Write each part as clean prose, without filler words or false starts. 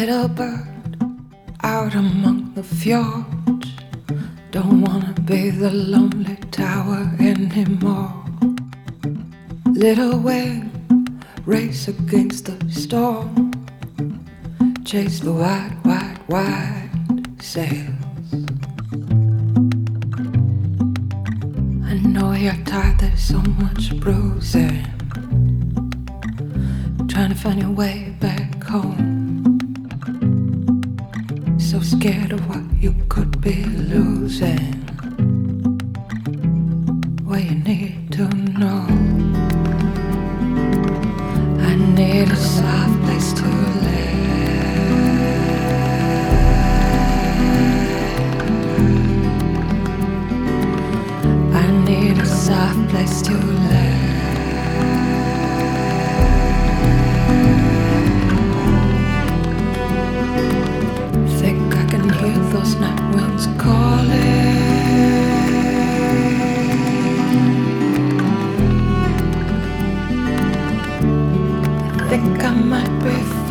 Little bird out among the fjords, don't wanna be the lonely tower anymore. Little wind, race against the storm, chase the wide, wide, wide sails. I know you're tired, there's so much bruising, trying to find your way back home. So scared of what you could be losing. Well, you need to know, I need a soft place to land. I need a soft place to land. Those night winds calling, I think I might be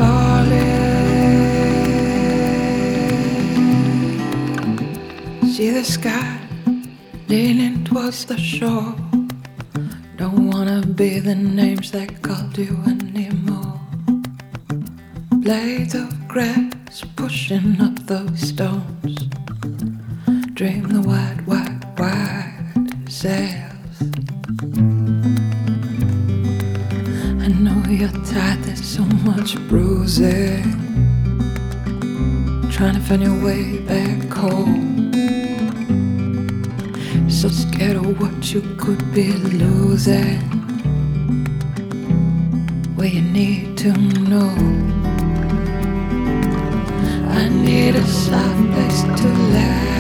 falling. See the sky leaning towards the shore, don't wanna be the names they called you anymore. Blades of grass pushing up those stones, dream the wide, wide, wide sails. I know you're tired, there's so much bruising, trying to find your way back home. So scared of what you could be losing. Well, you need to know, I need a soft place to land.